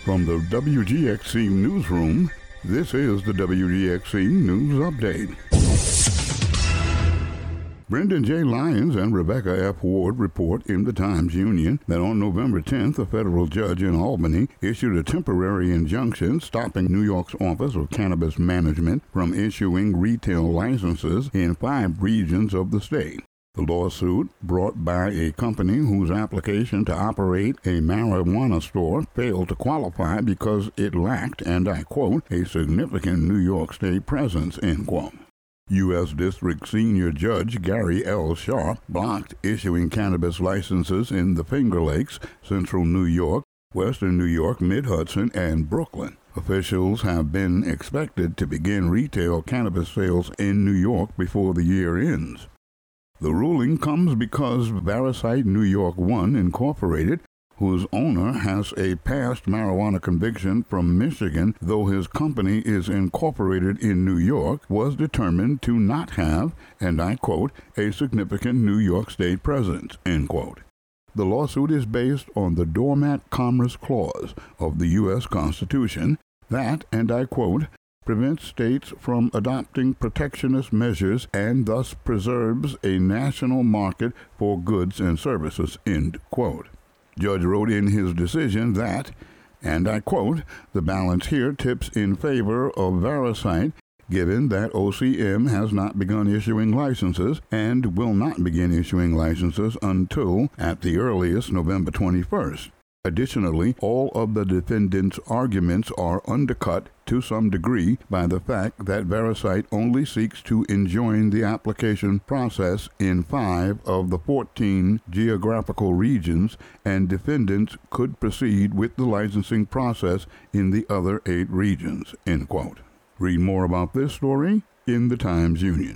From the WGXC Newsroom, this is the WGXC News Update. Brendan J. Lyons and Rebecca F. Ward report in the Times-Union that on November 10th, a federal judge in Albany issued a temporary injunction stopping New York's Office of Cannabis Management from issuing retail licenses in 5 regions of the state. The lawsuit, brought by a company whose application to operate a marijuana store failed to qualify because it lacked, and I quote, a significant New York State presence, end quote. U.S. District Senior Judge Gary L. Sharp blocked issuing cannabis licenses in the Finger Lakes, Central New York, Western New York, Mid-Hudson, and Brooklyn. Officials have been expected to begin retail cannabis sales in New York before the year ends. The ruling comes because Verisight New York One Incorporated, whose owner has a past marijuana conviction from Michigan, though his company is incorporated in New York, was determined to not have, and I quote, a significant New York State presence, end quote. The lawsuit is based on the Dormant Commerce Clause of the U.S. Constitution that, and I quote, prevents states from adopting protectionist measures and thus preserves a national market for goods and services, end quote. Judge wrote in his decision that, and I quote, the balance here tips in favor of Verisight, given that OCM has not begun issuing licenses and will not begin issuing licenses until, at the earliest, November 21st. Additionally, all of the defendants' arguments are undercut to some degree by the fact that Verisight only seeks to enjoin the application process in 5 of the 14 geographical regions, and defendants could proceed with the licensing process in the other 8 regions, end quote. Read more about this story in the Times-Union.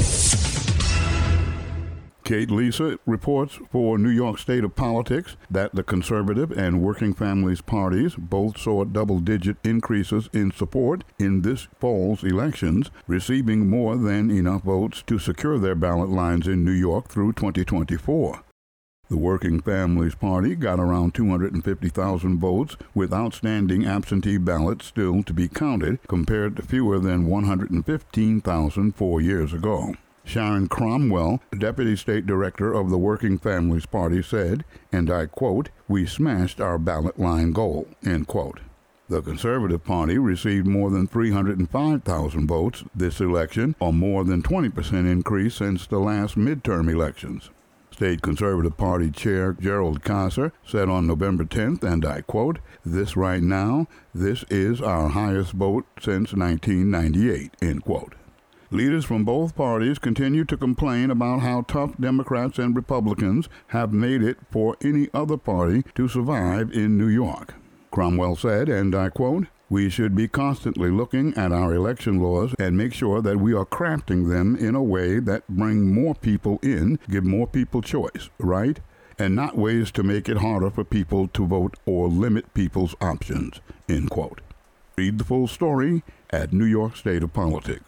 Kate Lisa reports for New York State of Politics that the Conservative and Working Families parties both saw double-digit increases in support in this fall's elections, receiving more than enough votes to secure their ballot lines in New York through 2024. The Working Families Party got around 250,000 votes, with outstanding absentee ballots still to be counted, compared to fewer than 115,000 4 years ago. Sharon Cromwell, Deputy State Director of the Working Families Party, said, and I quote, we smashed our ballot line goal, end quote. The Conservative Party received more than 305,000 votes this election, a more than 20% increase since the last midterm elections. State Conservative Party Chair Gerald Kasser said on November 10th, and I quote, this right now, this is our highest vote since 1998, end quote. Leaders from both parties continue to complain about how tough Democrats and Republicans have made it for any other party to survive in New York. Cromwell said, and I quote, we should be constantly looking at our election laws and make sure that we are crafting them in a way that bring more people in, give more people choice, right? And not ways to make it harder for people to vote or limit people's options, end quote. Read the full story at New York State of Politics.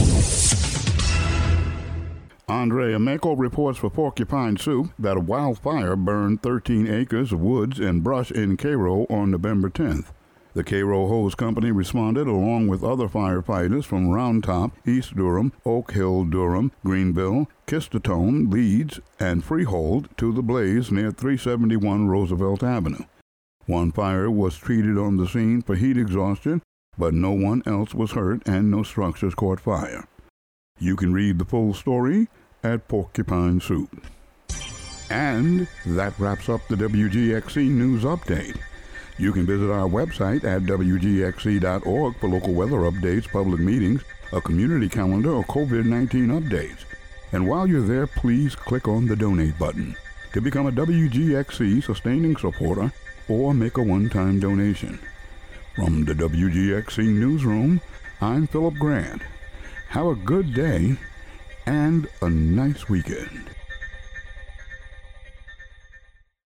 Andrea Meko reports for Porcupine Soup that a wildfire burned 13 acres of woods and brush in Cairo on November 10th. The Cairo Hose Company responded along with other firefighters from Round Top, East Durham, Oak Hill, Durham, Greenville, Kistotone, Leeds, and Freehold to the blaze near 371 Roosevelt Avenue. One fire was treated on the scene for heat exhaustion, but no one else was hurt and no structures caught fire. You can read the full story at Porcupine Soup. And that wraps up the WGXC News Update. You can visit our website at wgxc.org for local weather updates, public meetings, a community calendar, or COVID-19 updates. And while you're there, please click on the donate button to become a WGXC sustaining supporter or make a one-time donation. From the WGXC Newsroom, I'm Philip Grant. Have a good day and a nice weekend.